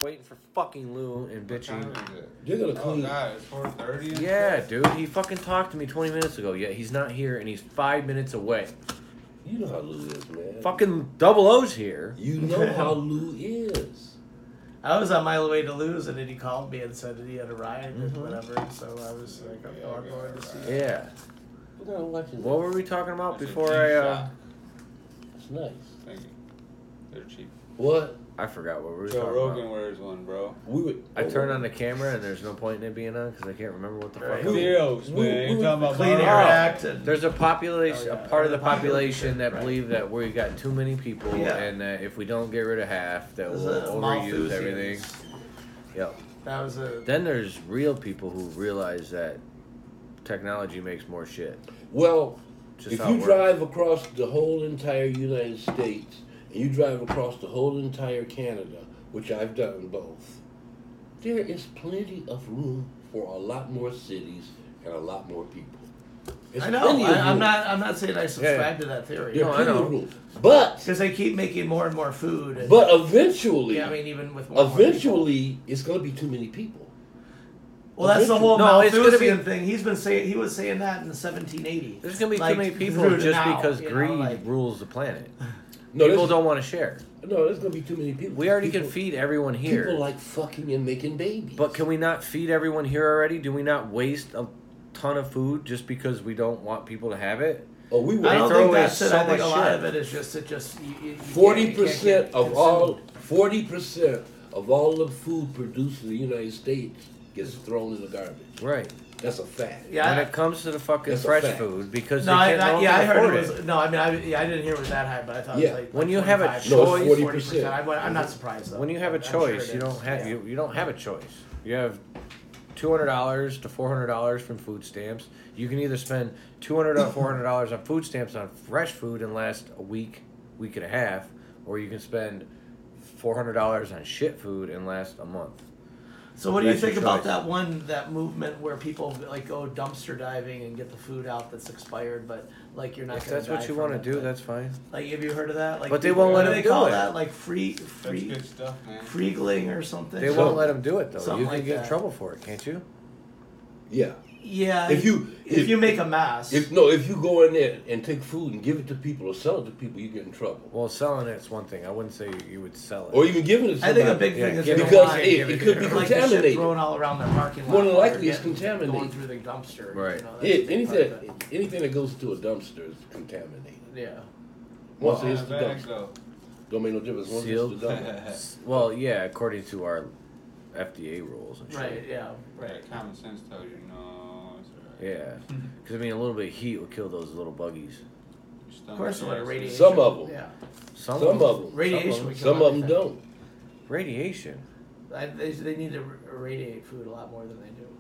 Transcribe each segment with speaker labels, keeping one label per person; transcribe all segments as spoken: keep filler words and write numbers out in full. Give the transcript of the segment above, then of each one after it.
Speaker 1: waiting for fucking Lou and bitching.
Speaker 2: You're gonna clean.
Speaker 3: Oh god, it's four thirty.
Speaker 1: Yeah, dude, he fucking talked to me twenty minutes ago. Yeah, he's not here, and he's five minutes away.
Speaker 2: You know how Lou is, man.
Speaker 1: Fucking Double O's here.
Speaker 2: You know how Lou is.
Speaker 4: I was on my way to lose, and then he called me and said that he had a ride
Speaker 1: Mhm.
Speaker 4: or whatever. So I was like, I'm going, going to see.
Speaker 1: Yeah.
Speaker 2: What kind of watch is
Speaker 1: What
Speaker 2: that?
Speaker 1: were we talking about
Speaker 3: That's a
Speaker 1: before I? Uh,
Speaker 3: G-Shock.
Speaker 2: It's nice.
Speaker 3: Thank you. They're cheap.
Speaker 2: What?
Speaker 1: I forgot what we were
Speaker 3: Joe
Speaker 1: talking
Speaker 3: Rogan
Speaker 1: about.
Speaker 3: wears one, bro.
Speaker 2: We would.
Speaker 1: I turned on the camera and there's no point in it being on because I can't remember what the fuck.
Speaker 4: Right.
Speaker 1: it was.
Speaker 3: Videos,
Speaker 2: we-
Speaker 3: man.
Speaker 2: we-
Speaker 3: You're talking about
Speaker 4: Clean Air
Speaker 1: Oh,
Speaker 4: Act. And,
Speaker 1: There's a population,
Speaker 4: Oh, yeah.
Speaker 1: a part of the
Speaker 4: The population,
Speaker 1: population that
Speaker 4: right.
Speaker 1: believe that we got too many people,
Speaker 4: Yeah.
Speaker 1: and that if we don't get rid of half, that
Speaker 4: There's
Speaker 1: we'll
Speaker 4: a
Speaker 1: overuse
Speaker 4: Malthusians.
Speaker 1: everything. Yep.
Speaker 4: That was a.
Speaker 1: Then there's real people who realize that technology makes more shit.
Speaker 2: Well,
Speaker 1: Just
Speaker 2: if
Speaker 1: how
Speaker 2: you
Speaker 1: it works.
Speaker 2: drive across the whole entire United States and you drive across the whole entire Canada, which I've done both, there is plenty of room for a lot more cities and a lot more people. There's
Speaker 4: I know.
Speaker 2: plenty of
Speaker 4: I, I'm
Speaker 2: room.
Speaker 4: not. I'm not saying I subscribe
Speaker 1: Yeah.
Speaker 4: to that theory.
Speaker 2: There's
Speaker 1: No, I
Speaker 2: plenty
Speaker 1: know.
Speaker 2: of room. But
Speaker 4: Because they keep making more and more food. And,
Speaker 2: but eventually,
Speaker 4: yeah, I mean, even with more and more people.
Speaker 2: eventually, it's going to be too many people.
Speaker 4: Well, that's the whole
Speaker 1: No, it's gonna
Speaker 4: Malthusian
Speaker 1: be-
Speaker 4: thing. He's been saying he was saying that in the seventeen eighties.
Speaker 1: There's gonna be
Speaker 4: Like,
Speaker 1: too many people
Speaker 4: through to
Speaker 1: just
Speaker 4: now,
Speaker 1: because
Speaker 4: you know,
Speaker 1: greed
Speaker 4: like-
Speaker 1: rules the planet.
Speaker 2: No,
Speaker 1: People
Speaker 2: there's-
Speaker 1: don't want to share.
Speaker 2: No, there's going to be too many people.
Speaker 1: We already
Speaker 2: people,
Speaker 1: can feed everyone here.
Speaker 2: People like fucking and making babies.
Speaker 1: But can we not feed everyone here already? Do we not waste a ton of food just because we don't want people to have it?
Speaker 2: oh, we
Speaker 4: I
Speaker 2: were
Speaker 1: They
Speaker 4: don't
Speaker 1: throw
Speaker 4: think
Speaker 1: away
Speaker 4: that's it.
Speaker 1: so
Speaker 4: I think a
Speaker 1: much
Speaker 4: lot
Speaker 1: shit.
Speaker 4: of it is just it just you, you, you
Speaker 2: forty
Speaker 4: can't- you can't
Speaker 2: percent
Speaker 4: get
Speaker 2: of all
Speaker 4: consumed.
Speaker 2: forty percent of all the food produced in the United States gets thrown in the garbage.
Speaker 1: Right.
Speaker 2: That's a fact.
Speaker 4: Yeah.
Speaker 1: When it comes to the fucking
Speaker 2: That's a
Speaker 1: fresh
Speaker 2: fact.
Speaker 1: food, because
Speaker 4: No,
Speaker 1: they
Speaker 4: I,
Speaker 1: can't, no
Speaker 4: I,
Speaker 1: one
Speaker 4: yeah, I
Speaker 1: can
Speaker 4: heard
Speaker 1: afford
Speaker 4: it was. No, I mean, I, yeah, I didn't hear it was that high, but I thought
Speaker 2: Yeah.
Speaker 4: it was like
Speaker 1: When
Speaker 4: like
Speaker 1: you have a
Speaker 4: twenty-five,
Speaker 2: No, it's
Speaker 1: choice-
Speaker 2: forty
Speaker 4: forty
Speaker 2: percent.
Speaker 4: I, I'm not surprised though.
Speaker 1: When you have a
Speaker 4: I'm sure
Speaker 1: choice,
Speaker 4: it
Speaker 1: you
Speaker 4: is.
Speaker 1: don't have
Speaker 4: Yeah.
Speaker 1: you, you don't have a choice. You have two hundred dollars to four hundred dollars from food stamps. You can either spend two hundred or four hundred dollars on food stamps on fresh food and last a week, week and a half, or you can spend four hundred dollars on shit food and last a month.
Speaker 4: So what do you
Speaker 1: That's your
Speaker 4: think about
Speaker 1: choice.
Speaker 4: that one that movement where people like go dumpster diving and get the food out that's expired, but like you're not
Speaker 1: If
Speaker 4: gonna
Speaker 1: that's what
Speaker 4: die
Speaker 1: you
Speaker 4: from
Speaker 1: want
Speaker 4: it,
Speaker 1: to do,
Speaker 4: but-
Speaker 1: that's fine.
Speaker 4: Like, have you heard of that? Like,
Speaker 1: But they
Speaker 4: people-
Speaker 1: won't let
Speaker 4: what do
Speaker 1: them
Speaker 4: they call
Speaker 1: do it.
Speaker 4: that? Like free,
Speaker 3: That's
Speaker 4: free,
Speaker 3: good stuff, man.
Speaker 4: freegling or something.
Speaker 1: They
Speaker 2: So-
Speaker 1: won't let them do it though.
Speaker 4: something
Speaker 1: You can
Speaker 4: like
Speaker 1: get in
Speaker 4: that.
Speaker 1: trouble for it, can't you?
Speaker 2: Yeah.
Speaker 4: Yeah.
Speaker 2: If you
Speaker 4: if,
Speaker 2: if,
Speaker 4: you make a mess.
Speaker 2: if no, if you go in there and take food and give it to people or sell it to people, you get in trouble.
Speaker 1: Well, selling it's one thing. I wouldn't say you, you would sell it.
Speaker 2: Or even giving it to
Speaker 4: I
Speaker 2: somebody.
Speaker 4: think a big thing
Speaker 1: Yeah,
Speaker 4: is
Speaker 1: give
Speaker 4: they
Speaker 1: it-
Speaker 4: don't
Speaker 2: because
Speaker 4: want
Speaker 2: it, it could be
Speaker 4: like the shit
Speaker 2: contaminated.
Speaker 4: thrown all around their parking lot.
Speaker 2: More than
Speaker 4: while
Speaker 2: likely
Speaker 4: they're
Speaker 2: it's
Speaker 4: getting-
Speaker 2: contaminated.
Speaker 4: Going through the dumpster.
Speaker 1: Right.
Speaker 4: You know, that's
Speaker 2: Yeah,
Speaker 4: a big part of
Speaker 2: anything
Speaker 4: it.
Speaker 2: anything that goes to a dumpster is contaminated.
Speaker 4: Yeah.
Speaker 2: Once it
Speaker 3: Well,
Speaker 2: hits the
Speaker 3: bag,
Speaker 2: dumpster,
Speaker 3: though.
Speaker 2: don't make no difference. Once
Speaker 1: Sealed?
Speaker 2: it hits the dumpster.
Speaker 1: Well, yeah, according to our F D A rules and shit.
Speaker 4: Right. Yeah.
Speaker 3: Right,
Speaker 4: Right.
Speaker 3: common sense tells you no. It's all right.
Speaker 1: Yeah, because I mean, a little bit of heat will kill those little buggies.
Speaker 3: Your
Speaker 4: Of
Speaker 3: stomach
Speaker 4: course, a lot of
Speaker 3: acid.
Speaker 4: radiation.
Speaker 2: Some of 'em.
Speaker 4: Yeah.
Speaker 1: Some,
Speaker 2: Some of them.
Speaker 4: Radiation would kill
Speaker 2: Some of them
Speaker 4: everything.
Speaker 2: don't.
Speaker 1: Radiation.
Speaker 4: I, they, they need to irradiate food a lot more than they do.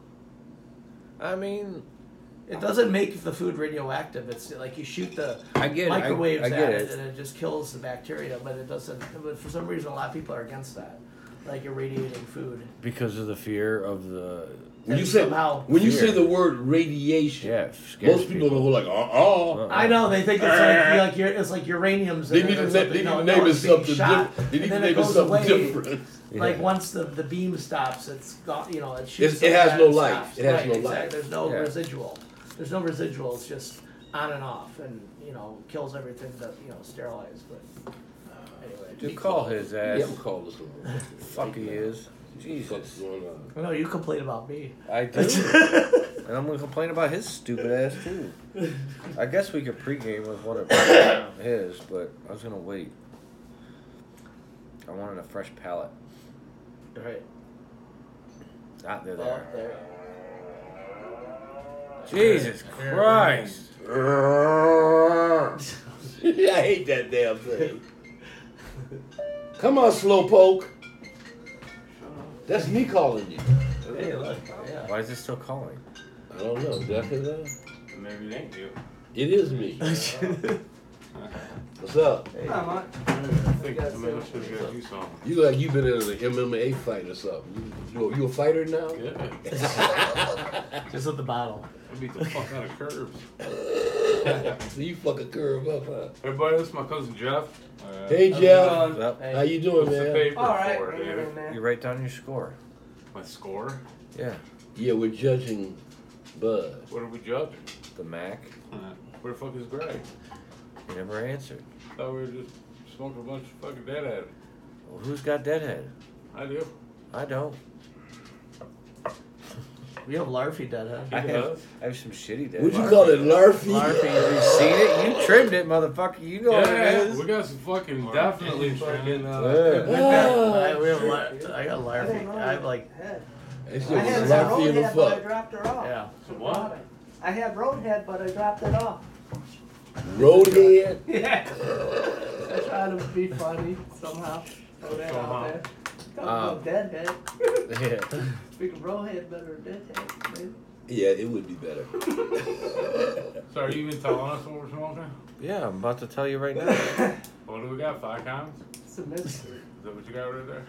Speaker 1: I mean,
Speaker 4: It doesn't make the food radioactive. It's like you shoot the
Speaker 1: I get it. I-
Speaker 4: microwaves
Speaker 1: I
Speaker 4: at
Speaker 1: get
Speaker 4: it,
Speaker 1: it.
Speaker 4: and it just kills the bacteria. But it doesn't. But for some reason, a lot of people are against that, like irradiating food.
Speaker 1: because of the fear of the.
Speaker 2: When you
Speaker 4: And
Speaker 2: say
Speaker 4: somehow-
Speaker 2: when you
Speaker 1: Fear.
Speaker 2: say the word radiation,
Speaker 1: Yeah, it scares
Speaker 2: most people, go like, uh uh
Speaker 4: I know they think it's like, like you're, it's like uranium's.
Speaker 2: They
Speaker 4: in
Speaker 2: need
Speaker 4: it
Speaker 2: to
Speaker 4: or
Speaker 2: na-
Speaker 4: something.
Speaker 2: they need
Speaker 4: No,
Speaker 2: to
Speaker 4: no,
Speaker 2: name it
Speaker 4: it's being
Speaker 2: something
Speaker 4: shot,
Speaker 2: different. They need
Speaker 4: and
Speaker 2: to
Speaker 4: then it
Speaker 2: name it
Speaker 4: goes
Speaker 2: something
Speaker 4: away.
Speaker 2: different.
Speaker 4: Like
Speaker 1: Yeah.
Speaker 4: once the, the beam stops, it's gone. You know, it shoots.
Speaker 2: It's- it
Speaker 4: up
Speaker 2: has
Speaker 4: and
Speaker 2: no
Speaker 4: it
Speaker 2: life.
Speaker 4: stops.
Speaker 2: It has
Speaker 4: right,
Speaker 2: no
Speaker 4: exactly.
Speaker 2: life.
Speaker 4: There's no
Speaker 1: Yeah.
Speaker 4: residual. There's no residual. It's just on and off, and you know, kills everything that you know, sterilized. But anyway,
Speaker 1: Just call his ass.
Speaker 2: Yeah, I'm calling this one.
Speaker 1: Fuck he is.
Speaker 2: What's
Speaker 1: Jesus.
Speaker 2: going on?
Speaker 4: no, you complain about me.
Speaker 1: I do. And I'm gonna complain about his stupid ass too. I guess we could pregame with what it is, but I was gonna wait. I wanted a fresh palate.
Speaker 4: Right.
Speaker 1: Not there.
Speaker 4: Well,
Speaker 1: there.
Speaker 4: there.
Speaker 1: Jesus Christ.
Speaker 2: I hate that damn thing. Come on, Slowpoke. That's me calling you.
Speaker 4: Hey, look. Yeah.
Speaker 1: Why is it still calling?
Speaker 2: I don't know. Did I say that?
Speaker 3: Maybe it ain't you.
Speaker 2: It is me. What's up?
Speaker 4: Hey.
Speaker 3: Not
Speaker 5: I think
Speaker 4: That's
Speaker 5: the man
Speaker 4: it.
Speaker 5: should have got you something.
Speaker 2: You look like you've been in an M M A fight or something. You, you, you a fighter now?
Speaker 5: Yeah.
Speaker 4: Just with the bottle.
Speaker 5: I beat the fuck out of curves.
Speaker 2: So you fucking curve up, huh?
Speaker 3: Everybody, this is my cousin Jeff. Uh,
Speaker 2: Hey,
Speaker 3: how's it
Speaker 2: Jeff.
Speaker 3: going?
Speaker 1: Yep.
Speaker 4: Hey.
Speaker 2: How you doing,
Speaker 3: What's the
Speaker 2: man?
Speaker 3: paper
Speaker 4: All right.
Speaker 3: for,
Speaker 4: hang
Speaker 3: David?
Speaker 4: on, man.
Speaker 1: You write down your score.
Speaker 3: My score?
Speaker 1: Yeah.
Speaker 2: Yeah, we're judging Bud.
Speaker 3: What are we judging?
Speaker 1: The Mac.
Speaker 3: Uh, where the fuck is Greg?
Speaker 1: You never answered.
Speaker 3: Thought we were just smoking a bunch of fucking deadhead.
Speaker 1: Well, who's got Deadhead?
Speaker 3: I do.
Speaker 1: I don't.
Speaker 4: We have Larfy Deadhead.
Speaker 3: He
Speaker 1: I have,
Speaker 3: does.
Speaker 1: I have some shitty Deadhead.
Speaker 2: What'd you call it, Larfy?
Speaker 1: Larfy, have you seen it? You trimmed it, motherfucker. You know what it
Speaker 3: Yeah,
Speaker 1: is.
Speaker 3: we got some fucking definitely fucking. Uh,
Speaker 1: Yeah.
Speaker 4: I, we have, Lar- I got Larfy. I have like,
Speaker 2: That shit
Speaker 5: I
Speaker 2: was
Speaker 5: had some
Speaker 2: Larfy in the
Speaker 5: roadhead, but I
Speaker 2: fuck.
Speaker 5: dropped her off.
Speaker 4: yeah.
Speaker 3: So what?
Speaker 5: I had roadhead, but I dropped it off.
Speaker 2: Roadhead.
Speaker 5: Yeah. I tried to be funny somehow. Throw that
Speaker 3: Somehow.
Speaker 5: out there. Talk
Speaker 1: Um,
Speaker 5: about deadhead.
Speaker 1: Yeah.
Speaker 5: Speaking of roadhead, better than deadhead, maybe.
Speaker 2: Yeah, it would be better.
Speaker 3: So are you even telling us what we're smoking?
Speaker 1: Yeah, I'm about to tell you right now.
Speaker 3: What do we got? Five counts?
Speaker 5: It's a mystery.
Speaker 3: Is that what you got right there?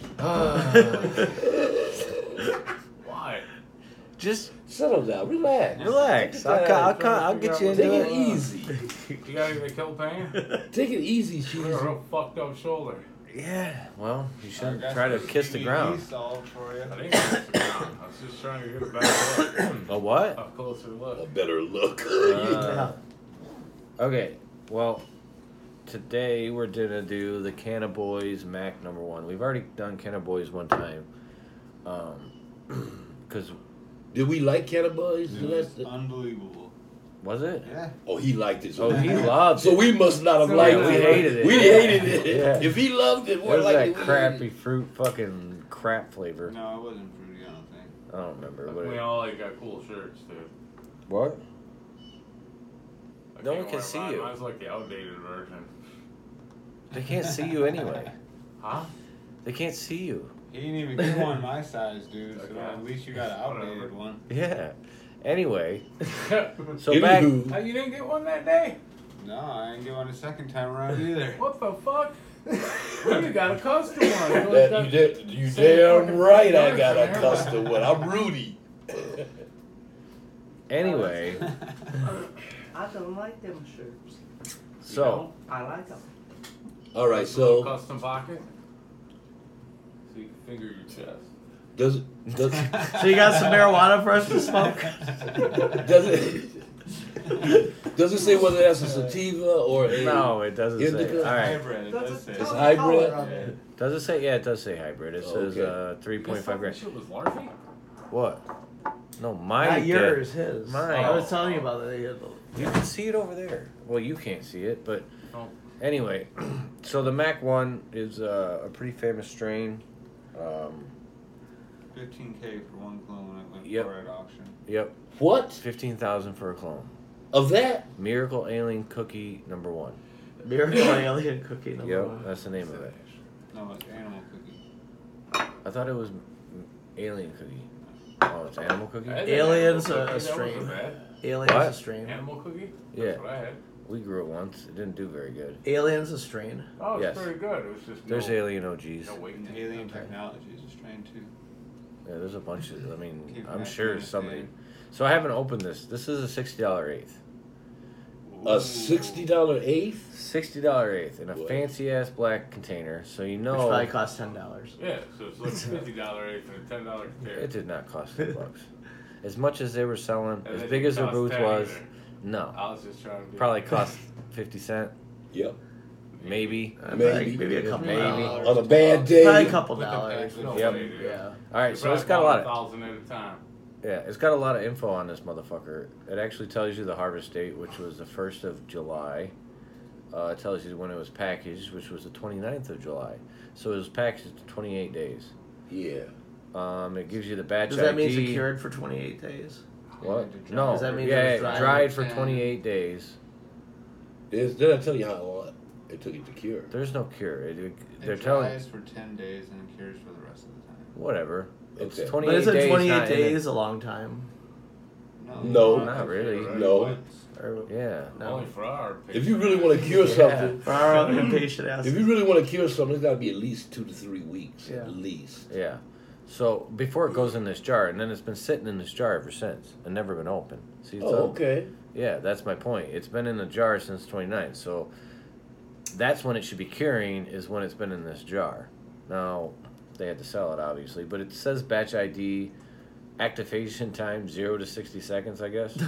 Speaker 3: Why?
Speaker 1: Just
Speaker 2: Settle down, relax.
Speaker 1: relax.
Speaker 2: Take it
Speaker 1: I'll, co- I'll,
Speaker 2: down.
Speaker 1: co- I'll get you
Speaker 2: Take
Speaker 1: into
Speaker 2: it
Speaker 1: it.
Speaker 2: easy.
Speaker 3: You got anything to kill pain?
Speaker 2: Take it easy,
Speaker 3: You got a
Speaker 2: cheesy.
Speaker 3: real fucked up shoulder.
Speaker 1: Yeah. Well, you
Speaker 3: I
Speaker 1: shouldn't
Speaker 3: got
Speaker 1: try to
Speaker 3: some
Speaker 1: kiss the
Speaker 3: C B D
Speaker 1: ground.
Speaker 3: solved for you. I didn't kiss the ground. I was just trying to get a better look.
Speaker 1: A what?
Speaker 3: A closer
Speaker 2: A
Speaker 3: look.
Speaker 2: better look.
Speaker 1: Uh, okay. Well, today we're gonna do the Canna Boys Mac number one. We've already done Canna Boys one time. Um, because
Speaker 2: Did we like Cannabis?
Speaker 3: It was unbelievable.
Speaker 1: was it?
Speaker 3: Yeah.
Speaker 2: Oh, he liked it.
Speaker 1: Oh,
Speaker 2: So,
Speaker 1: he loved
Speaker 2: so
Speaker 1: it.
Speaker 2: we must not have
Speaker 5: So
Speaker 2: liked
Speaker 1: we
Speaker 2: it.
Speaker 1: hated it.
Speaker 2: We hated it.
Speaker 1: Yeah.
Speaker 2: If he loved it,
Speaker 1: It
Speaker 2: more
Speaker 1: was
Speaker 2: like
Speaker 1: that
Speaker 2: it, we
Speaker 1: crappy
Speaker 2: hated
Speaker 1: fruit fucking crap flavor.
Speaker 3: No, it wasn't fruity, I don't think.
Speaker 1: I don't remember. What
Speaker 3: We
Speaker 1: it,
Speaker 3: all like got cool shirts, dude.
Speaker 1: what?
Speaker 3: I
Speaker 1: No
Speaker 3: can't
Speaker 1: one can
Speaker 3: wear
Speaker 1: see
Speaker 3: mine.
Speaker 1: you.
Speaker 3: Mine's like the outdated version.
Speaker 1: They can't see you anyway.
Speaker 3: Huh?
Speaker 1: They can't see you.
Speaker 6: He didn't even get one my size, dude. So
Speaker 3: Okay.
Speaker 6: at least you got an outdated
Speaker 3: Whatever.
Speaker 6: one.
Speaker 1: Yeah. Anyway, so
Speaker 2: it.
Speaker 1: back.
Speaker 2: Anywho,
Speaker 3: Hey, you didn't get one that day?
Speaker 6: No, I didn't get one the second time around either.
Speaker 3: What the fuck? You got a custom one. You
Speaker 2: that,
Speaker 3: got-
Speaker 2: you, did, you
Speaker 3: Same
Speaker 2: damn
Speaker 3: fucking
Speaker 2: right I
Speaker 3: fucking
Speaker 2: got a
Speaker 3: person.
Speaker 2: custom one. I'm Rudy.
Speaker 1: Anyway,
Speaker 5: I don't like them shirts.
Speaker 1: so
Speaker 5: I like them.
Speaker 2: All right,
Speaker 3: Nice little
Speaker 2: so
Speaker 3: custom pocket. So you can finger your chest.
Speaker 2: does it does,
Speaker 4: So you got some marijuana for us to smoke?
Speaker 2: does it does it say whether that's a sativa or a
Speaker 1: no, it doesn't say.
Speaker 2: Indica?
Speaker 1: All right,
Speaker 6: Hybrid, it
Speaker 5: Does
Speaker 6: does
Speaker 5: it
Speaker 6: say.
Speaker 2: It's
Speaker 5: tell the
Speaker 2: hybrid?
Speaker 5: color of it?
Speaker 1: does it say? Yeah, it does say hybrid. It
Speaker 2: Oh,
Speaker 1: says
Speaker 2: okay.
Speaker 1: uh, three point
Speaker 3: This
Speaker 1: five
Speaker 3: fucking
Speaker 1: grams.
Speaker 3: shit was Larfy?
Speaker 1: What? No, mine.
Speaker 4: Not
Speaker 1: did.
Speaker 4: yours, his.
Speaker 1: Mine.
Speaker 4: I was telling you about it. He had the-
Speaker 1: You can see it over there. Well, you can't see it, but
Speaker 3: Oh.
Speaker 1: anyway. So the Mac One is uh, a pretty famous strain. Um,
Speaker 6: fifteen K for one clone at went
Speaker 1: Yep.
Speaker 6: for at auction.
Speaker 1: yep,
Speaker 2: what
Speaker 1: fifteen thousand for a clone.
Speaker 2: of that?
Speaker 1: Miracle Alien Cookie number one.
Speaker 4: Miracle Alien Cookie number
Speaker 1: Yep,
Speaker 4: one.
Speaker 1: that's the name of it.
Speaker 6: No, it's animal cookie.
Speaker 1: I thought it was m- Alien Cookie. Oh, it's Animal Cookie.
Speaker 3: I had that
Speaker 4: Aliens,
Speaker 3: animal
Speaker 4: a- a
Speaker 3: cookie, that
Speaker 4: strain.
Speaker 3: wasn't bad.
Speaker 4: Alien's
Speaker 1: What?
Speaker 4: a strain.
Speaker 3: Animal cookie?
Speaker 1: Yeah.
Speaker 3: That's what I had.
Speaker 1: We grew it once. It didn't do very good.
Speaker 4: Alien's a strain.
Speaker 3: Oh, it's
Speaker 1: Yes.
Speaker 3: pretty good. It was just
Speaker 1: There's
Speaker 3: no,
Speaker 1: Alien O Gs.
Speaker 3: no weight.
Speaker 6: And alien technology is a strain too.
Speaker 1: Yeah, there's a bunch of. I mean,
Speaker 6: Keep
Speaker 1: I'm
Speaker 6: that
Speaker 1: sure
Speaker 6: kind of
Speaker 1: somebody.
Speaker 6: thing.
Speaker 1: So I haven't opened this. This is a sixty dollar eighth.
Speaker 2: A sixty dollar eighth?
Speaker 1: Sixty dollar eighth in a
Speaker 2: What?
Speaker 1: fancy ass black container. So you
Speaker 4: Which
Speaker 1: know
Speaker 4: probably costs ten dollars.
Speaker 3: Yeah, so it's like fifty dollar eighth and a ten dollar container.
Speaker 1: it did not cost ten bucks. As much as they were selling,
Speaker 3: And
Speaker 1: as
Speaker 3: it
Speaker 1: big
Speaker 3: didn't
Speaker 1: as their
Speaker 3: cost
Speaker 1: booth
Speaker 3: ten
Speaker 1: was,
Speaker 3: either.
Speaker 1: no.
Speaker 3: I was just trying to be
Speaker 1: Probably cost fifty cent,
Speaker 2: Yep.
Speaker 1: maybe.
Speaker 4: Uh,
Speaker 2: Maybe.
Speaker 4: Maybe, maybe a couple
Speaker 1: Maybe.
Speaker 4: dollars.
Speaker 2: On a bad day.
Speaker 4: Probably a couple
Speaker 6: With the
Speaker 4: dollars.
Speaker 6: package.
Speaker 3: No
Speaker 1: Yep.
Speaker 3: way, dude.
Speaker 4: Yeah.
Speaker 1: All right,
Speaker 3: You
Speaker 1: so it's
Speaker 3: probably
Speaker 1: got a lot
Speaker 3: bought
Speaker 1: of
Speaker 3: thousand at a time.
Speaker 1: yeah, it's got a lot of info on this motherfucker. It actually tells you the harvest date, which was the first of July. Uh, it tells you when it was packaged, which was the twenty-ninth of July. So it was packaged twenty-eight days.
Speaker 2: Yeah.
Speaker 1: Um, it gives you the batch
Speaker 4: Does that
Speaker 1: I D.
Speaker 4: mean it's cured for twenty-eight days?
Speaker 1: What?
Speaker 6: Yeah,
Speaker 1: No.
Speaker 4: Does that mean
Speaker 1: yeah,
Speaker 4: it was
Speaker 1: it
Speaker 4: dried?
Speaker 1: dried for
Speaker 6: Yeah.
Speaker 1: twenty-eight days.
Speaker 2: It's, did I tell you how long it took it to cure?
Speaker 1: There's no cure. It, it- they're
Speaker 6: It
Speaker 1: telling
Speaker 6: dries for ten days and it cures for the rest of the time.
Speaker 1: whatever. It's
Speaker 2: Okay.
Speaker 1: twenty-eight
Speaker 4: But isn't
Speaker 1: days.
Speaker 4: twenty-eight
Speaker 1: not in it.
Speaker 4: days a long time?
Speaker 2: No.
Speaker 1: Not really.
Speaker 2: No.
Speaker 4: Or,
Speaker 1: Yeah.
Speaker 4: no.
Speaker 3: Only for our
Speaker 2: If you really want to cure
Speaker 1: Yeah.
Speaker 2: something,
Speaker 4: For our impatient ass.
Speaker 2: if you really want to cure something, it's got to be at least two to three weeks.
Speaker 4: Yeah.
Speaker 2: At least.
Speaker 1: Yeah. So before it goes in this jar, and then it's been sitting in this jar ever since, and never been opened. See, it's
Speaker 2: Oh,
Speaker 1: a-
Speaker 2: okay.
Speaker 1: Yeah, that's my point. It's been in the jar since twenty-nine, so that's when it should be curing, is when it's been in this jar. Now, they had to sell it, obviously, but it says batch I D, activation time zero to sixty seconds, I guess.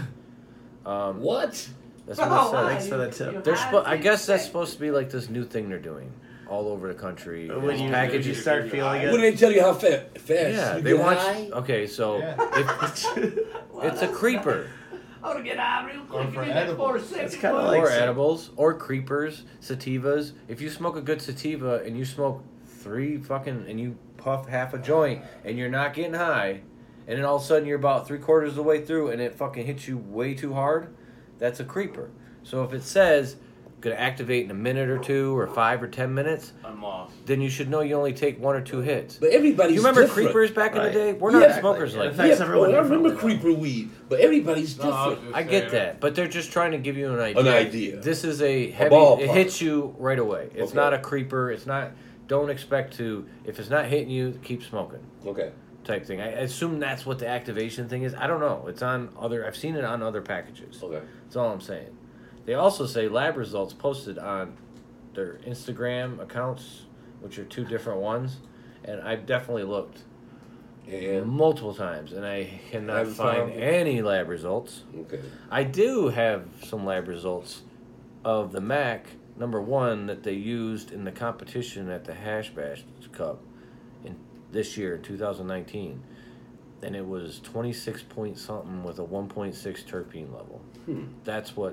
Speaker 1: Um,
Speaker 2: What?
Speaker 1: That's what
Speaker 5: Oh,
Speaker 1: it says.
Speaker 5: wow.
Speaker 4: Thanks for the tip.
Speaker 5: You
Speaker 1: They're
Speaker 5: had
Speaker 1: spo- I
Speaker 5: to
Speaker 1: guess that's
Speaker 5: say-
Speaker 1: supposed to be like this new thing they're doing all over the country.
Speaker 4: When
Speaker 1: It's
Speaker 4: you,
Speaker 1: packaged-
Speaker 4: you start feeling
Speaker 2: Wouldn't
Speaker 4: it.
Speaker 2: they tell you how fa- fast
Speaker 1: Yeah,
Speaker 2: you
Speaker 1: they
Speaker 2: get
Speaker 1: want.
Speaker 2: high?
Speaker 1: Okay, so
Speaker 6: Yeah.
Speaker 1: if,
Speaker 5: Well,
Speaker 1: it's a
Speaker 5: that's-
Speaker 1: creeper.
Speaker 5: I want to get out real quick.
Speaker 6: Or for
Speaker 5: Give me that
Speaker 6: edibles.
Speaker 5: four
Speaker 4: It's
Speaker 5: seconds.
Speaker 4: kinda
Speaker 5: bud.
Speaker 4: like
Speaker 1: Or
Speaker 4: some-
Speaker 1: edibles, or creepers, sativas. If you smoke a good sativa and you smoke three fucking, and you puff half a joint and you're not getting high, and then all of a sudden you're about three quarters of the way through and it fucking hits you way too hard, that's a creeper. So if it says gonna activate in a minute or two or five or ten minutes,
Speaker 3: I'm lost.
Speaker 1: then you should know you only take one or two hits.
Speaker 2: But everybody's
Speaker 1: You remember
Speaker 2: different.
Speaker 1: creepers back in
Speaker 4: Right.
Speaker 1: the day? We're
Speaker 2: Yeah,
Speaker 1: not
Speaker 2: exactly.
Speaker 1: smokers
Speaker 4: It
Speaker 1: like
Speaker 4: affects
Speaker 1: that.
Speaker 4: everyone
Speaker 2: oh, I remember
Speaker 4: differently,
Speaker 2: creeper weed, but everybody's
Speaker 3: No, I was
Speaker 2: different.
Speaker 3: just
Speaker 1: I get
Speaker 3: saying.
Speaker 1: that, but they're just trying to give you an idea.
Speaker 2: An idea.
Speaker 1: This is a heavy.
Speaker 2: ballpark.
Speaker 1: It hits you right away. It's
Speaker 2: Okay.
Speaker 1: not a creeper. It's not. Don't expect to. If it's not hitting you, keep smoking.
Speaker 2: Okay.
Speaker 1: Type thing. I assume that's what the activation thing is. I don't know. It's on other. I've seen it on other packages.
Speaker 2: Okay.
Speaker 1: That's all I'm saying. They also say lab results posted on their Instagram accounts, which are two different ones, and I've definitely looked
Speaker 2: And
Speaker 1: multiple times, and I cannot
Speaker 2: Haven't
Speaker 1: find
Speaker 2: found it?
Speaker 1: any lab results.
Speaker 2: okay.
Speaker 1: I do have some lab results of the Mac number one that they used in the competition at the Hash Bash Cup in this year in two thousand nineteen, and it was twenty-six point something with a one point six terpene level.
Speaker 2: Hmm.
Speaker 1: That's what.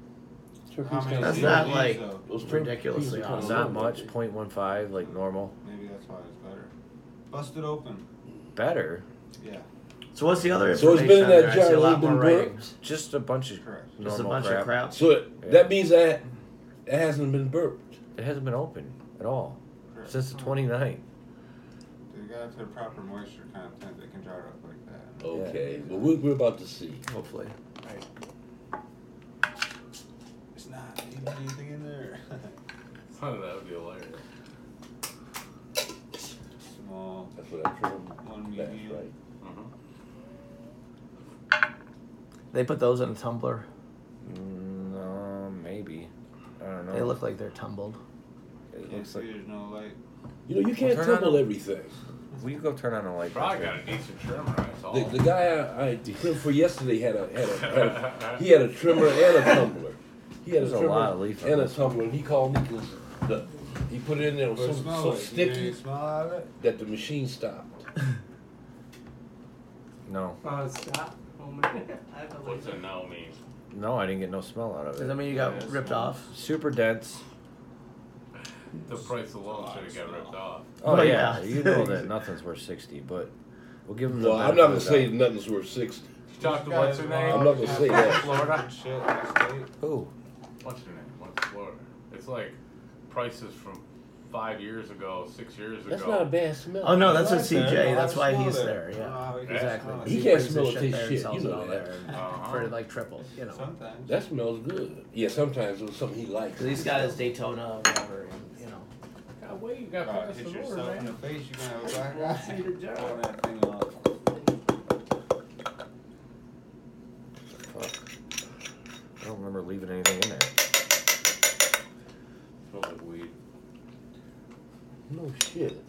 Speaker 6: How many
Speaker 4: That's
Speaker 6: do
Speaker 4: not
Speaker 6: you
Speaker 4: like-
Speaker 6: use, though?
Speaker 2: Those
Speaker 4: Ridiculously
Speaker 2: terpenes are kinda
Speaker 4: awesome.
Speaker 1: Not
Speaker 2: low,
Speaker 1: much,
Speaker 2: don't they?
Speaker 1: point one five, like normal.
Speaker 6: Maybe that's why it's better. Bust it open.
Speaker 1: Better,
Speaker 6: Yeah,
Speaker 4: So what's the other
Speaker 2: So it's
Speaker 4: information
Speaker 2: been in
Speaker 4: on
Speaker 2: that
Speaker 4: there? I
Speaker 2: jar
Speaker 4: see a lot
Speaker 2: and
Speaker 4: more
Speaker 2: been burnt?
Speaker 4: writings.
Speaker 1: just a bunch of
Speaker 6: correct.
Speaker 1: normal
Speaker 4: Just a bunch
Speaker 1: crap.
Speaker 4: of crap.
Speaker 2: So it,
Speaker 1: Yeah.
Speaker 2: that means that it hasn't been burped.
Speaker 1: It hasn't been open at all
Speaker 6: correct.
Speaker 1: since the twenty-ninth.
Speaker 6: They got it to the proper moisture content. They can jar it up like that.
Speaker 2: Okay. Well, we're, we're about to see.
Speaker 4: Hopefully.
Speaker 6: It's not even anything in there.
Speaker 3: Oh, that would be hilarious.
Speaker 6: Small,
Speaker 2: That's what I trimmed.
Speaker 6: one
Speaker 2: That's
Speaker 6: medium.
Speaker 2: right.
Speaker 4: They put those in a tumbler.
Speaker 1: Mm, No, maybe. I don't know.
Speaker 4: They look like they're tumbled.
Speaker 1: It
Speaker 6: Can't
Speaker 1: looks
Speaker 6: see
Speaker 1: like.
Speaker 6: there's no light.
Speaker 2: You know, you can't
Speaker 1: turn on
Speaker 2: tumble
Speaker 1: the-
Speaker 2: everything.
Speaker 1: We could go turn on a light.
Speaker 3: Probably got a decent trimmer, that's all.
Speaker 2: The, the guy I, I trimmed for yesterday had a, had a, had a he had a trimmer and a tumbler. He had
Speaker 1: There's
Speaker 2: a
Speaker 1: a
Speaker 2: trimmer
Speaker 1: lot of leaf on
Speaker 2: and a
Speaker 1: this
Speaker 2: tumbler, and he called me because the he put it in there. It
Speaker 6: What
Speaker 2: was
Speaker 6: it
Speaker 2: so,
Speaker 6: smell
Speaker 2: so
Speaker 6: like? You
Speaker 2: sticky
Speaker 6: get smell out of it?
Speaker 2: that the machine stopped.
Speaker 1: No,
Speaker 5: Oh, stop. Oh, man. I believe
Speaker 3: What's a
Speaker 5: it.
Speaker 3: no mean?
Speaker 1: no, I didn't get no smell out of
Speaker 4: Does that
Speaker 1: it.
Speaker 4: mean you got
Speaker 3: Yeah, it's
Speaker 4: ripped
Speaker 3: small.
Speaker 4: off?
Speaker 1: Super dense.
Speaker 3: The price alone should have got ripped off.
Speaker 1: Oh,
Speaker 4: Oh,
Speaker 1: yeah.
Speaker 4: yeah.
Speaker 1: You know that nothing's worth sixty, but we'll give them the.
Speaker 2: Well, I'm
Speaker 1: benefit
Speaker 2: not gonna
Speaker 1: of the
Speaker 2: say
Speaker 1: doubt.
Speaker 2: nothing's worth sixty.
Speaker 3: Talk to what's her name?
Speaker 2: I'm not gonna say that.
Speaker 3: Florida.
Speaker 6: Shit, that's state.
Speaker 1: Who?
Speaker 3: What's her name? What's Florida? It's like prices from five years ago, six years
Speaker 2: That's
Speaker 3: ago.
Speaker 2: not a bad smell.
Speaker 4: Oh no, that's
Speaker 6: I
Speaker 4: a
Speaker 6: like
Speaker 4: C
Speaker 6: that.
Speaker 4: J.
Speaker 6: I
Speaker 4: That's why
Speaker 6: smell
Speaker 4: he's
Speaker 6: that.
Speaker 4: there.
Speaker 6: I don't know
Speaker 4: Yeah,
Speaker 6: how he gets
Speaker 4: exactly.
Speaker 6: smell it.
Speaker 2: He
Speaker 4: He
Speaker 2: can't
Speaker 4: brings
Speaker 2: smell
Speaker 4: his
Speaker 2: or
Speaker 4: shit
Speaker 2: taste
Speaker 4: there and
Speaker 2: shit,
Speaker 4: sells
Speaker 2: you
Speaker 4: it
Speaker 2: know
Speaker 4: all
Speaker 2: that.
Speaker 4: there and
Speaker 3: Uh-huh.
Speaker 4: for like triple, you know.
Speaker 6: Sometimes.
Speaker 2: That smells good. Yeah, sometimes it was something he liked.
Speaker 4: 'Cause he's got his Daytona, whatever, and you know.
Speaker 3: God, wait, you got
Speaker 6: Uh,
Speaker 3: past
Speaker 6: hit
Speaker 3: the door,
Speaker 6: yourself in
Speaker 3: man.
Speaker 6: the face, you're gonna have a black eye.
Speaker 5: See the jar.
Speaker 6: Pull that thing off.
Speaker 1: Fuck. I don't remember leaving anything in there.
Speaker 3: Smells like weed.
Speaker 2: No shit.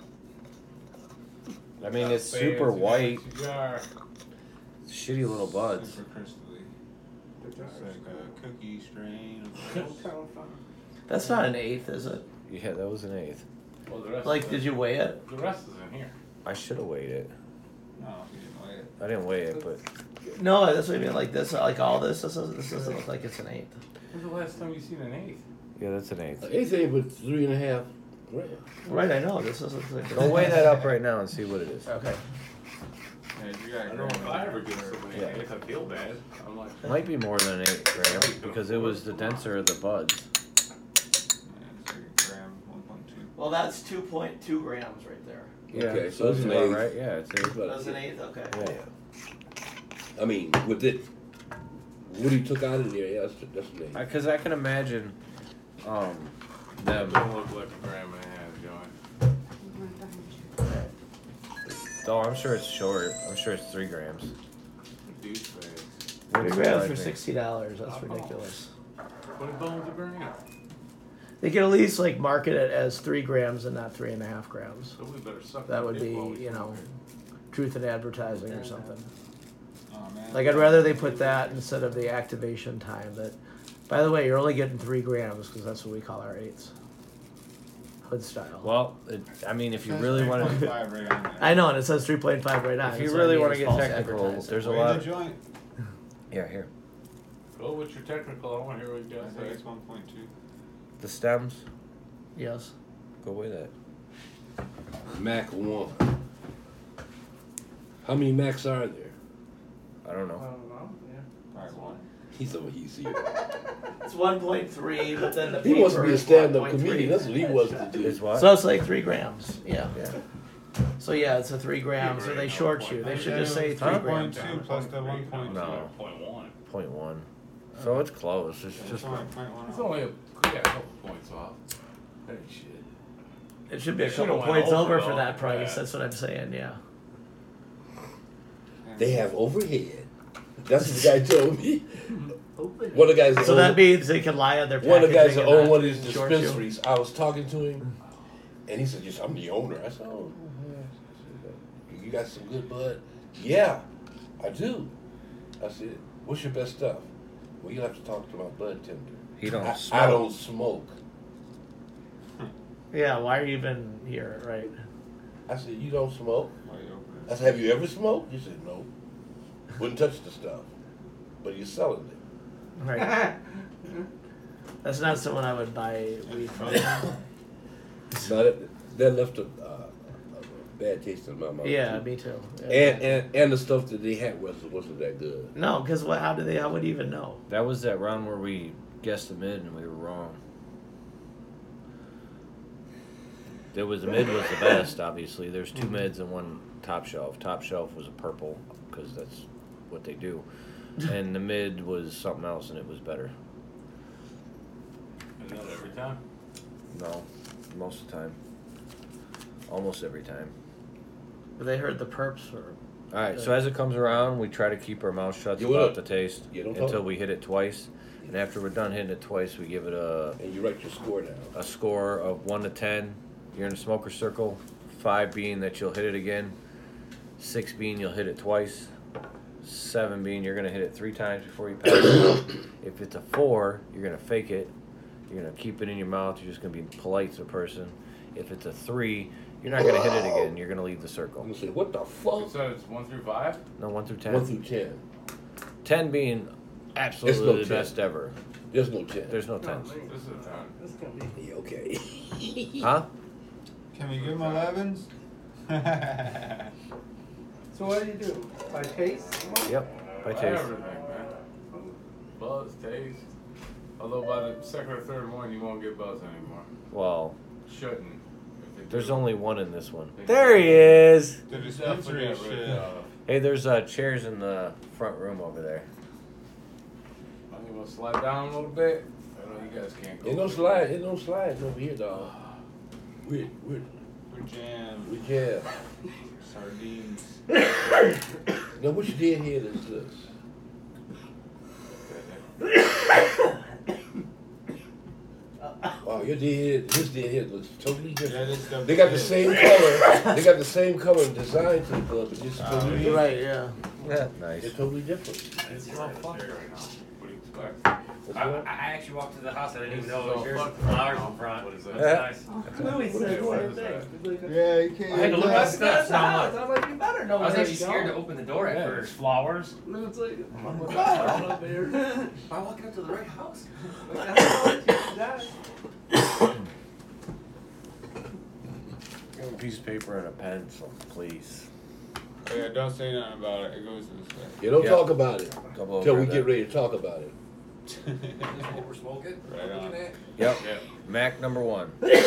Speaker 1: I mean, it's
Speaker 3: Fancy
Speaker 1: super white,
Speaker 3: cigar.
Speaker 1: shitty little buds.
Speaker 6: Super crystally.
Speaker 5: The
Speaker 6: It's
Speaker 5: jars.
Speaker 6: like a cookie strain.
Speaker 5: Old Town Farm.
Speaker 4: That's not an eighth, is it?
Speaker 1: Yeah, that was an eighth.
Speaker 3: Well, the rest
Speaker 4: Like,
Speaker 3: is
Speaker 4: did you weigh it?
Speaker 3: The rest is in here.
Speaker 1: I should have weighed it.
Speaker 6: No, you didn't weigh it.
Speaker 1: I didn't weigh it, but
Speaker 4: No, that's what I mean. Like this, like all this. This doesn't, this doesn't look like it's an eighth.
Speaker 3: When's the last time you seen an eighth?
Speaker 1: yeah, that's an eighth.
Speaker 2: Eighth ain't but three and a half grams.
Speaker 4: Right, I know. This doesn't look like.
Speaker 1: Go weigh that up right now and see what it is.
Speaker 4: Okay.
Speaker 6: Yeah, you got
Speaker 3: I don't know if I ever get so many
Speaker 1: Yeah.
Speaker 3: eighths, I feel bad. I'm like,
Speaker 1: It might be more than an eight gram because it was the denser of the buds.
Speaker 6: Yeah, it's like a gram, one point two.
Speaker 4: Well, that's two point two grams right there.
Speaker 1: Yeah,
Speaker 2: Okay, so
Speaker 1: that's
Speaker 2: it's an
Speaker 1: about
Speaker 2: eighth.
Speaker 1: right. Yeah, it's an eighth.
Speaker 2: But-
Speaker 4: That's an eighth. Okay.
Speaker 1: Yeah.
Speaker 2: I mean, with it, what he took out of there, yeah, that's, that's an eighth.
Speaker 1: Because I can imagine um,
Speaker 3: that
Speaker 1: them.
Speaker 3: don't look like a gram and a half, Joey.
Speaker 1: Oh, I'm sure it's short. I'm sure it's three grams.
Speaker 3: Douchebag.
Speaker 1: wouldn't
Speaker 4: Three grams
Speaker 1: surprise
Speaker 4: for
Speaker 1: me.
Speaker 4: sixty dollars. That's ridiculous.
Speaker 3: Twenty bones a gram.
Speaker 4: They could at least like market it as three grams and not three and a half grams.
Speaker 3: So we better suck.
Speaker 4: That
Speaker 3: our
Speaker 4: would
Speaker 3: dick
Speaker 4: be,
Speaker 3: while we
Speaker 4: you
Speaker 3: smoke
Speaker 4: know,
Speaker 3: it.
Speaker 4: truth in advertising or something.
Speaker 6: Oh, man.
Speaker 4: Like I'd rather they put that instead of the activation time. That, by the way, you're only getting three grams because that's what we call our eights. Hood style.
Speaker 1: Well, it, I mean, if you
Speaker 6: Says
Speaker 1: really want to,
Speaker 6: three point five right on there.
Speaker 4: I know, and it says three point five right now.
Speaker 1: if you
Speaker 4: That's what I
Speaker 1: really
Speaker 4: mean,
Speaker 1: want to
Speaker 4: it's
Speaker 1: get
Speaker 4: false
Speaker 1: technical,
Speaker 4: advertising.
Speaker 1: there's a
Speaker 6: Weigh
Speaker 1: lot.
Speaker 6: the
Speaker 1: Of,
Speaker 6: joint.
Speaker 1: yeah, here.
Speaker 3: Go with your technical. I want to hear what you
Speaker 6: I
Speaker 3: guys
Speaker 6: think
Speaker 3: say.
Speaker 6: it's one point two.
Speaker 1: The stems.
Speaker 4: Yes.
Speaker 1: Go away that.
Speaker 2: Mac one. How many Macs are there?
Speaker 1: I don't
Speaker 5: I
Speaker 1: know.
Speaker 5: don't know. Yeah.
Speaker 6: Probably one.
Speaker 2: He's over he's here.
Speaker 4: It's one point three, but then the
Speaker 2: He wants to
Speaker 4: paper
Speaker 2: be a
Speaker 4: is
Speaker 2: stand-up
Speaker 4: one point three.
Speaker 2: comedian. That's what he wants to do.
Speaker 1: It's what?
Speaker 4: So it's like three grams. Yeah.
Speaker 1: yeah.
Speaker 4: So yeah, it's a three grams. So they short you. They should just say three
Speaker 1: Huh?
Speaker 4: grams.
Speaker 6: Two plus the one point
Speaker 1: No.
Speaker 3: Point one.
Speaker 1: Point one. So it's close. It's
Speaker 6: It's
Speaker 1: just.
Speaker 6: only point one.
Speaker 3: It's only a, yeah, a couple points off. That ain't shit.
Speaker 4: It should be a
Speaker 3: They should've
Speaker 4: couple
Speaker 3: went
Speaker 4: points
Speaker 3: over,
Speaker 4: over for
Speaker 3: though.
Speaker 4: that price.
Speaker 3: Yeah.
Speaker 4: That's what I'm saying. Yeah.
Speaker 2: They have overhead. That's what the guy told me.
Speaker 5: Open.
Speaker 2: One of the guys that
Speaker 4: So
Speaker 2: own-
Speaker 4: that means they can lie on their
Speaker 2: one of the guys
Speaker 4: packaging
Speaker 2: that
Speaker 4: and
Speaker 2: own
Speaker 4: not
Speaker 2: one of these
Speaker 4: short you.
Speaker 2: dispensaries, I was talking to him, and he said, "Yes, I'm the owner." I said, "Oh, yeah. You got some good bud?" "Yeah, I do." I said, "What's your best stuff?" "Well, you have to talk to my bud tender."
Speaker 1: He don't
Speaker 2: I,
Speaker 1: smoke.
Speaker 2: I don't smoke.
Speaker 4: Yeah. Why are you even here? Right.
Speaker 2: I said, "You don't smoke?"
Speaker 6: Why you open
Speaker 2: I
Speaker 6: it?
Speaker 2: said, "Have you ever smoked?" He said, "No." Wouldn't touch the stuff, but you're selling it.
Speaker 4: Right. That's not someone I would buy weed from.
Speaker 2: But it, that left a, uh, a bad taste in my mouth.
Speaker 4: Yeah,
Speaker 2: too.
Speaker 4: me too. Yeah.
Speaker 2: And, and and the stuff that they had wasn't wasn't that good.
Speaker 4: No, because what? How do they? How would you even know?
Speaker 1: That was that round where we guessed the mid and we were wrong. There was the mid was the best, obviously. There's two mids and one top shelf. Top shelf was a purple because that's what they do, and the mid was something else and it was better.
Speaker 3: And not every time.
Speaker 1: No, most of the time, almost every time.
Speaker 4: But they heard the perps or.
Speaker 1: All right, so as it comes around, we try to keep our mouth shut
Speaker 2: You
Speaker 1: about
Speaker 2: would.
Speaker 1: the taste
Speaker 2: You don't
Speaker 1: until
Speaker 2: talk.
Speaker 1: we hit it twice, and after we're done hitting it twice, we give it a
Speaker 2: And you write your score down.
Speaker 1: a score of one to ten. You're in the smoker circle. Five being that you'll hit it again. Six being you'll hit it twice. Seven being you're gonna hit it three times before you pass it. If it's a four, you're gonna fake it. You're gonna keep it in your mouth. You're just gonna be polite to the person. If it's a three, you're not gonna hit it again. You're gonna leave the
Speaker 2: I'm
Speaker 1: circle.
Speaker 2: gonna say, what the
Speaker 3: You
Speaker 2: fuck?
Speaker 3: said it's one through five?
Speaker 1: No, one through ten.
Speaker 2: One through ten.
Speaker 1: Ten being absolutely
Speaker 2: There's no
Speaker 1: the
Speaker 2: ten.
Speaker 1: best ever.
Speaker 2: There's no ten.
Speaker 1: There's no
Speaker 5: No,
Speaker 1: tens.
Speaker 5: man,
Speaker 3: This is a ten.
Speaker 5: this is gonna be.
Speaker 2: Yeah, okay.
Speaker 1: Huh?
Speaker 6: Can we give them elevens?
Speaker 5: So what do you do? By taste?
Speaker 1: Yep. By
Speaker 3: By
Speaker 1: taste.
Speaker 3: everything, man. Buzz, taste. Although by the second or third one, you won't get buzz anymore.
Speaker 1: Well,
Speaker 3: Shouldn't. If they
Speaker 1: there's
Speaker 3: do.
Speaker 1: only one in this one.
Speaker 3: They
Speaker 1: There he is.
Speaker 6: The
Speaker 3: definitely
Speaker 6: dispensary
Speaker 3: get rid
Speaker 6: shit.
Speaker 3: of.
Speaker 1: Hey, there's uh, chairs in the front room over there.
Speaker 3: I'm gonna slide down a little bit. I know you guys can't go.
Speaker 2: Ain't no slide. Ain't no slides over here, dog. We we
Speaker 6: For jam.
Speaker 2: we can.
Speaker 6: Sardines.
Speaker 2: Now, which deadhead is this? Wow, your deadhead, his deadhead looks totally
Speaker 6: Yeah,
Speaker 2: different.
Speaker 6: this stuff.
Speaker 2: They got the same color. They got the same color and design to the club, but it's
Speaker 6: Oh,
Speaker 2: totally
Speaker 6: yeah.
Speaker 4: Right. Yeah.
Speaker 1: Yeah, nice.
Speaker 2: It's totally different.
Speaker 3: It's all fucked right now. What do you expect?
Speaker 2: What's
Speaker 7: I,
Speaker 2: that?
Speaker 7: I actually walked to the house. I didn't even
Speaker 3: This
Speaker 7: know
Speaker 3: is
Speaker 7: it was
Speaker 3: all
Speaker 7: yours.
Speaker 3: fucked
Speaker 7: Flowers
Speaker 3: right
Speaker 7: in front.
Speaker 3: What is that?
Speaker 7: That's
Speaker 1: Yeah.
Speaker 7: nice.
Speaker 5: Louis said the
Speaker 3: What
Speaker 5: same
Speaker 3: is that?
Speaker 5: thing. He's like,
Speaker 6: Yeah, you can't.
Speaker 7: I had to look
Speaker 5: That's
Speaker 7: at
Speaker 5: that's
Speaker 7: stuff.
Speaker 5: the
Speaker 7: So I'm
Speaker 5: house.
Speaker 7: like,
Speaker 5: I'm like, you better know
Speaker 7: I was
Speaker 5: where
Speaker 7: actually
Speaker 5: to
Speaker 7: scared to
Speaker 5: go.
Speaker 7: open the door at
Speaker 3: Yeah,
Speaker 7: first.
Speaker 3: there's flowers.
Speaker 5: And it's like,
Speaker 3: I'm
Speaker 5: what's
Speaker 3: like,
Speaker 5: going on up there?
Speaker 7: Am I walking up to the right house?
Speaker 5: Like, that's all it takes, guys.
Speaker 1: Give him a piece of paper and a pencil, please.
Speaker 6: Oh, yeah, don't say nothing about it. It goes this way.
Speaker 2: You don't
Speaker 1: Yeah.
Speaker 2: talk about it
Speaker 1: Double
Speaker 2: until
Speaker 1: over
Speaker 2: we
Speaker 1: that.
Speaker 2: get ready to talk about it.
Speaker 7: This is what we're smoking.
Speaker 6: Right on.
Speaker 7: Looking at.
Speaker 1: Yep.
Speaker 3: Yeah.
Speaker 1: Mac number one.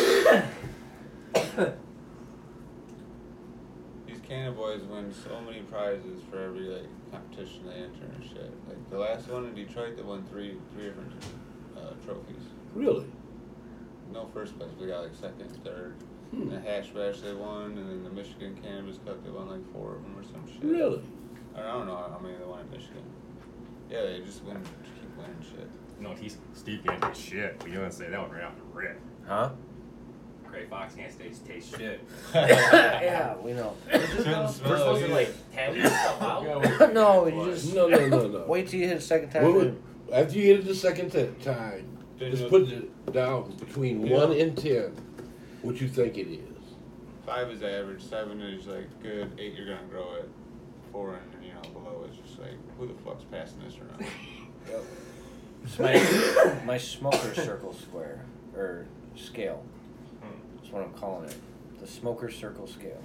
Speaker 6: These Canada boys win so many prizes for every like competition they enter and shit. Like the last one in Detroit, they won three three different uh, trophies.
Speaker 2: Really?
Speaker 6: No first place, they got like second, third.
Speaker 2: Hmm.
Speaker 6: The hash bash they won, and then the Michigan Cannabis Cup they won like four of them or some shit.
Speaker 2: Really?
Speaker 6: I don't know how many they won in Michigan. Yeah, they just win, keep winning shit.
Speaker 8: No, he's Steve can't taste shit. We gonna say that one right off the rip.
Speaker 1: Huh?
Speaker 8: Gray Fox can't taste taste shit.
Speaker 1: Yeah, we know.
Speaker 6: Shouldn't smell
Speaker 8: We're supposed
Speaker 6: it
Speaker 8: to
Speaker 6: either.
Speaker 8: like tally stuff out.
Speaker 1: No, you just
Speaker 2: No, no, no, no.
Speaker 1: wait till you hit the second
Speaker 2: Well,
Speaker 1: time.
Speaker 2: after you hit it the second t- time,
Speaker 6: Then
Speaker 2: just
Speaker 6: you'll-
Speaker 2: put it down between
Speaker 6: Yeah.
Speaker 2: one and ten. What you think it is?
Speaker 6: Five is average, seven is like good, eight you're gonna grow it, four and you know below is just like who the fuck's passing this around?
Speaker 1: It's my, my smoker circle square or scale. That's what I'm calling it. The smoker circle scale.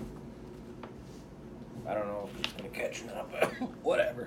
Speaker 1: I don't know if it's gonna catch or not, but whatever.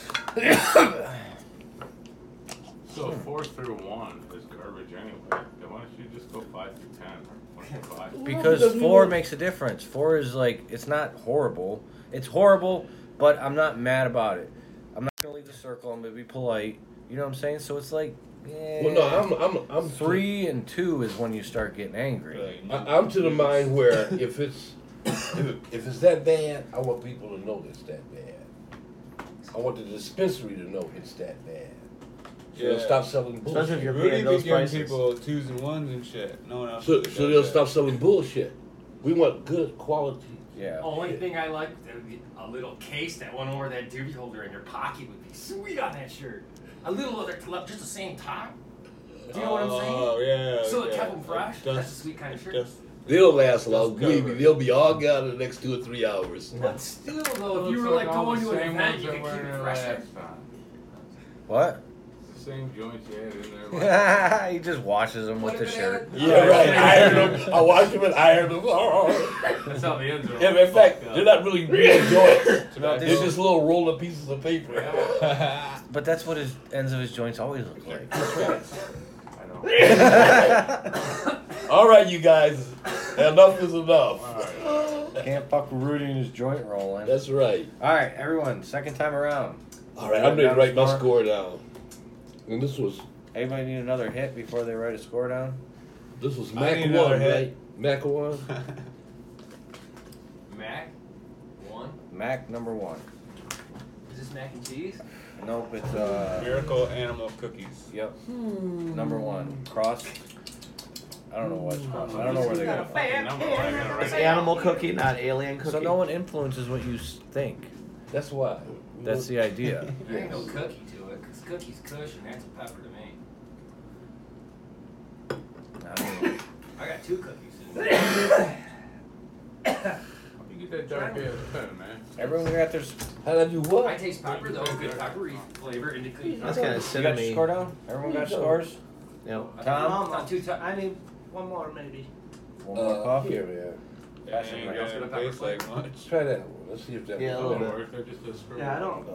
Speaker 3: So four through one is garbage anyway. Then why don't you just go five through ten or one through five?
Speaker 1: Because
Speaker 2: because we
Speaker 1: four
Speaker 2: want-
Speaker 1: makes a difference. Four is like it's not horrible. It's horrible, but I'm not mad about it. I'm not gonna leave the circle. I'm gonna be polite. You know what I'm saying? So it's like, yeah.
Speaker 2: Well, no, I'm, I'm, I'm
Speaker 1: Three and two is when you start getting angry.
Speaker 6: Like,
Speaker 2: I, I'm to the mind where if it's if, it, if it's that bad, I want people to know it's that bad. I want the dispensary to know it's that bad. So they'll
Speaker 6: Yeah.
Speaker 2: stop selling
Speaker 4: Especially
Speaker 2: bullshit.
Speaker 4: if you're
Speaker 6: Rudy
Speaker 4: paying
Speaker 6: be
Speaker 4: those
Speaker 6: giving
Speaker 4: prices.
Speaker 6: people twos and ones and shit. No one else.
Speaker 2: So,
Speaker 6: really
Speaker 2: so
Speaker 6: does
Speaker 2: they'll
Speaker 6: that.
Speaker 2: stop selling bullshit. We want good quality.
Speaker 1: Yeah.
Speaker 8: Only thing I like, a little case that went over that doobie holder in your pocket would be sweet on that shirt. A little other, just the same top. Do you know what I'm saying?
Speaker 6: Oh yeah.
Speaker 8: So it
Speaker 6: yeah.
Speaker 8: kept them fresh.
Speaker 6: Dust-
Speaker 8: That's a sweet kind of shirt.
Speaker 6: dust-
Speaker 2: They'll last long.
Speaker 6: Just
Speaker 2: Believe me,
Speaker 6: cover.
Speaker 2: they'll be all gone in the next two or three hours.
Speaker 8: But still, though, if
Speaker 3: Looks
Speaker 8: you were like
Speaker 3: all
Speaker 8: going
Speaker 3: the
Speaker 8: to an
Speaker 3: same
Speaker 8: event,
Speaker 3: ones
Speaker 8: you
Speaker 3: that
Speaker 8: could
Speaker 3: were
Speaker 8: keep
Speaker 3: in
Speaker 8: it
Speaker 3: there
Speaker 8: fresher.
Speaker 3: last time.
Speaker 1: What?
Speaker 3: It's the same joints you had in there. Like,
Speaker 1: He just washes them with the shirt.
Speaker 2: Yeah, right. Iron them. I wash them and iron them.
Speaker 3: that's how the ends are.
Speaker 2: Yeah,
Speaker 3: all
Speaker 2: in fact,
Speaker 3: fucked up.
Speaker 2: they're not really real joints.
Speaker 1: No,
Speaker 2: They're just little rolled up pieces of paper.
Speaker 1: But that's what his ends of his joints always look like.
Speaker 3: I know.
Speaker 2: All right, you guys. Enough is enough.
Speaker 3: All right.
Speaker 1: Can't fuck with Rudy and his joint rolling.
Speaker 2: That's right.
Speaker 1: All right, everyone. Second time around.
Speaker 2: All right, I'm ready to
Speaker 1: Down
Speaker 2: write my
Speaker 1: score.
Speaker 2: score down. And this was
Speaker 1: Anybody need another hit before they write a score down?
Speaker 2: this was
Speaker 6: I
Speaker 2: Mac
Speaker 6: need another
Speaker 2: one,
Speaker 6: hit.
Speaker 2: right? Mac one.
Speaker 8: Mac, one.
Speaker 1: Mac number one.
Speaker 8: Is this mac and cheese?
Speaker 1: Nope, it's uh.
Speaker 6: Miracle Animal Cookies.
Speaker 1: Yep. Number one. Cross. I don't know what's cross. I don't know where they got it
Speaker 3: Fucking number, I gotta write
Speaker 4: It's
Speaker 3: it
Speaker 4: animal
Speaker 3: down.
Speaker 4: cookie, not alien
Speaker 1: from.
Speaker 4: cookie.
Speaker 1: So no one influences what you s- think.
Speaker 2: That's why.
Speaker 1: That's the idea.
Speaker 8: There ain't no cookie to it, because cookie's kush and that's a pepper to me.
Speaker 1: I don't know.
Speaker 8: I got two cookies in there.
Speaker 3: You get that dark ass pen, man.
Speaker 1: Everyone got their. s-
Speaker 2: How did I do what?
Speaker 8: I taste pepper though, good peppery flavor into cookie.
Speaker 4: That's kind of
Speaker 1: You got your score
Speaker 4: cinnamon.
Speaker 1: down? Everyone got scores?
Speaker 4: Yep.
Speaker 1: Tom?
Speaker 8: Not too tough.
Speaker 5: I need one more maybe.
Speaker 1: One more
Speaker 2: Uh,
Speaker 1: coffee?
Speaker 2: here, man.
Speaker 1: Pass it
Speaker 6: Ain't
Speaker 1: right.
Speaker 6: gonna
Speaker 8: Pepper
Speaker 6: taste like much.
Speaker 2: Let's try that one. Let's see if that.
Speaker 4: Yeah, a
Speaker 3: That
Speaker 4: little
Speaker 3: don't
Speaker 4: bit.
Speaker 3: work, they're just a screw.
Speaker 5: Yeah, I don't.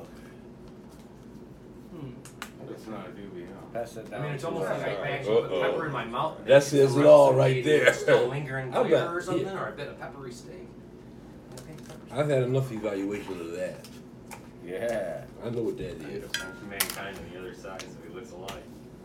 Speaker 5: Hmm.
Speaker 3: That's not a doobie, huh?
Speaker 1: Pass it
Speaker 8: I
Speaker 1: down.
Speaker 8: mean, it's
Speaker 1: to,
Speaker 8: almost
Speaker 1: uh,
Speaker 8: like I actually put
Speaker 2: Uh-oh.
Speaker 8: pepper in my mouth. and
Speaker 2: That
Speaker 8: it
Speaker 2: says
Speaker 8: gets
Speaker 2: it all
Speaker 8: around
Speaker 2: right
Speaker 8: some
Speaker 2: there.
Speaker 8: Still lingering
Speaker 2: I'm
Speaker 8: flavor
Speaker 2: not-
Speaker 8: or something,
Speaker 2: yeah.
Speaker 8: or a bit of peppery steak. Okay, pepper
Speaker 2: I've had enough evaluation of that.
Speaker 1: Yeah.
Speaker 2: I know what that is.
Speaker 8: Mankind on the other side, so he looks alike.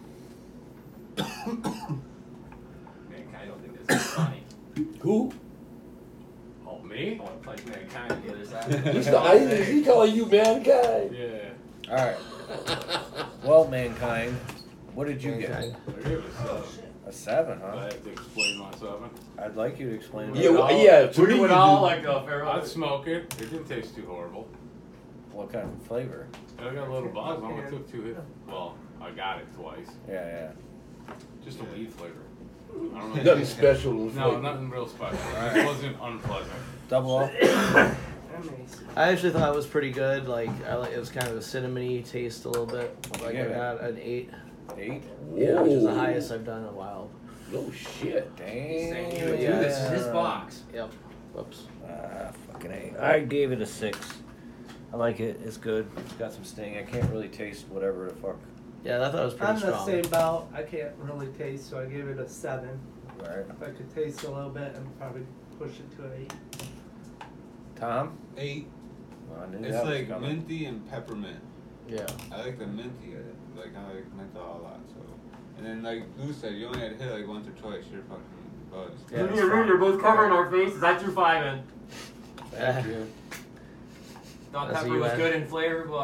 Speaker 8: Mankind, I don't think this is funny.
Speaker 2: Who?
Speaker 3: Oh, me?
Speaker 8: I want to punch mankind on the other side.
Speaker 2: He's not, is he calling you mankind?
Speaker 3: Yeah.
Speaker 1: All right. Well, mankind, what did you
Speaker 4: Mankind.
Speaker 3: I gave it a seven.
Speaker 1: get? A seven,
Speaker 3: I
Speaker 1: huh?
Speaker 3: have to explain my seven.
Speaker 1: I'd like you to explain.
Speaker 2: Yeah,
Speaker 1: what-
Speaker 2: well, yeah. To
Speaker 8: We're
Speaker 2: me,
Speaker 8: doing
Speaker 2: you
Speaker 8: all
Speaker 2: do-
Speaker 8: like a fair
Speaker 3: I'd smoke it. It didn't taste too horrible.
Speaker 1: What kind of flavor?
Speaker 3: I got a little buzz. I only took two hits. Well, I got it twice.
Speaker 1: Yeah, yeah.
Speaker 3: Just a weed flavor. I don't know.
Speaker 2: Nothing special. in
Speaker 3: No,
Speaker 2: flavor.
Speaker 3: nothing real special. It wasn't unpleasant.
Speaker 1: Double up.
Speaker 4: I actually thought it was pretty good. Like, I like it was kind of a cinnamony taste a little bit. Like,
Speaker 1: Yeah,
Speaker 4: I
Speaker 1: man.
Speaker 4: got an eight.
Speaker 1: Eight.
Speaker 4: Yeah, which is the
Speaker 2: Whoa.
Speaker 4: highest I've done in a while.
Speaker 2: No shit.
Speaker 1: Damn.
Speaker 8: Saying you would do this is his box.
Speaker 4: Yep. Whoops.
Speaker 1: Ah, fucking eight. I gave it a six. I like it. It's good. It's got some sting. I can't really taste whatever the fuck.
Speaker 4: Yeah, I thought it was pretty
Speaker 5: I'm the
Speaker 4: strong.
Speaker 5: same bout. I can't really taste, so I gave it a seven.
Speaker 1: Right.
Speaker 5: If I could taste a little bit, I'd probably push it to an eight.
Speaker 1: Tom?
Speaker 6: Eight.
Speaker 1: Well, I knew
Speaker 6: It's
Speaker 1: that was
Speaker 6: like
Speaker 1: coming.
Speaker 6: minty and peppermint.
Speaker 4: Yeah.
Speaker 6: I like the minty. I like I like menthol a lot. So, and then like Lou said, you only had to hit like once or twice. You're fucking buzzed.
Speaker 4: Yeah,
Speaker 8: Me
Speaker 4: it's
Speaker 8: and Rudy
Speaker 4: fine.
Speaker 8: are both covering our faces. I threw five in.
Speaker 1: Thank you.
Speaker 8: Thought
Speaker 4: That's
Speaker 8: pepper
Speaker 4: you,
Speaker 8: was
Speaker 4: Ed.
Speaker 8: good in flavor, but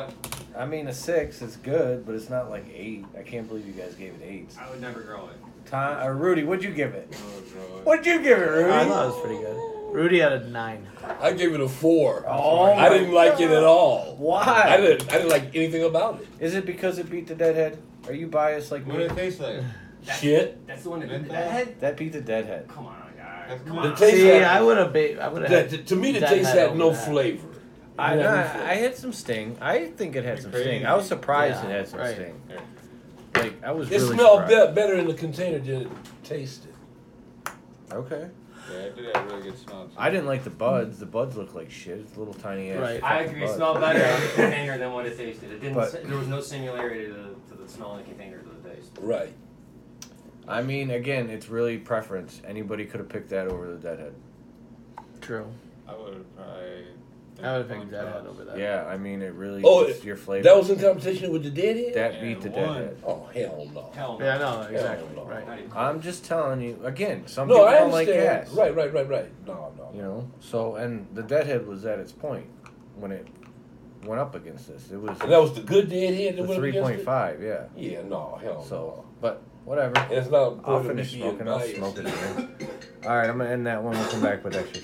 Speaker 1: I mean, a six is good, but it's not like eight. I can't believe you guys gave it eights.
Speaker 8: I would never grow it.
Speaker 1: Tom, or Rudy, what'd you give it?
Speaker 6: Oh, God.
Speaker 1: What'd you give it, Rudy?
Speaker 4: I thought it was pretty good. Rudy had a nine.
Speaker 2: I gave it a four.
Speaker 1: Oh,
Speaker 2: I didn't like it at all.
Speaker 1: Why?
Speaker 2: I didn't. I didn't like anything about it.
Speaker 1: Is it because it beat the Deadhead? Are you biased like
Speaker 6: What
Speaker 1: me?
Speaker 6: did it taste like?
Speaker 8: That's,
Speaker 2: Shit.
Speaker 8: That's the one that did
Speaker 6: Menthol?
Speaker 8: that.
Speaker 1: That beat the Deadhead.
Speaker 8: Come on, guys.
Speaker 6: That's
Speaker 8: Come
Speaker 6: not-
Speaker 8: on.
Speaker 2: The taste
Speaker 4: See,
Speaker 2: had-
Speaker 4: I would have. Ba- I would have.
Speaker 2: That, to me, the taste had no flavor.
Speaker 1: I,
Speaker 2: It had no
Speaker 1: I,
Speaker 2: flavor.
Speaker 1: I had some sting. I think it had some
Speaker 6: Crazy.
Speaker 1: sting. I was surprised
Speaker 4: Yeah,
Speaker 1: it had some
Speaker 4: right.
Speaker 1: sting.
Speaker 6: Here.
Speaker 1: Like I was
Speaker 2: It
Speaker 1: really
Speaker 2: smelled
Speaker 1: surprised.
Speaker 2: be- better in the container than it tasted.
Speaker 1: Okay.
Speaker 6: Yeah, it did have a really good smell. too.
Speaker 1: I didn't like the buds. The buds look like shit. It's little tiny ass.
Speaker 4: Right.
Speaker 8: I
Speaker 1: fucking
Speaker 8: agree. It
Speaker 1: buds.
Speaker 8: smelled better in the container than what it tasted. It didn't.
Speaker 1: But-
Speaker 8: s there was no similarity to the, to the smell in the container to the taste.
Speaker 2: Right.
Speaker 1: I mean, again, it's really preference. Anybody could have picked that over the Deadhead.
Speaker 4: True.
Speaker 6: I would have probably.
Speaker 4: I would have picked
Speaker 6: One
Speaker 4: Deadhead
Speaker 6: toss.
Speaker 4: over that.
Speaker 1: Yeah, I mean, it really.
Speaker 2: Oh,
Speaker 1: it's your flavor.
Speaker 2: That was in competition with the Deadhead?
Speaker 1: that
Speaker 6: Yeah,
Speaker 1: beat the
Speaker 6: one.
Speaker 1: Deadhead.
Speaker 2: Oh, hell no.
Speaker 8: Hell no.
Speaker 4: Yeah, no, exactly.
Speaker 2: no.
Speaker 4: Right.
Speaker 8: Not even close.
Speaker 1: I'm just telling you again. Some
Speaker 2: No,
Speaker 1: people
Speaker 2: I
Speaker 1: don't like
Speaker 2: understand.
Speaker 1: gas.
Speaker 2: Right, right, right, right. No, no.
Speaker 1: You know. So and the Deadhead was at its point when it went up against this. It was
Speaker 2: And that was the good Deadhead that
Speaker 1: the
Speaker 2: went up
Speaker 1: three
Speaker 2: against
Speaker 1: point
Speaker 2: it?
Speaker 1: five. Yeah.
Speaker 2: Yeah, no, hell
Speaker 1: So, but whatever.
Speaker 2: no. And it's not
Speaker 1: I'll
Speaker 2: important
Speaker 1: finish
Speaker 2: to be
Speaker 1: smoking. I'll
Speaker 2: biased.
Speaker 1: smoke it again. All right, I'm gonna end that one. We'll come back with extra.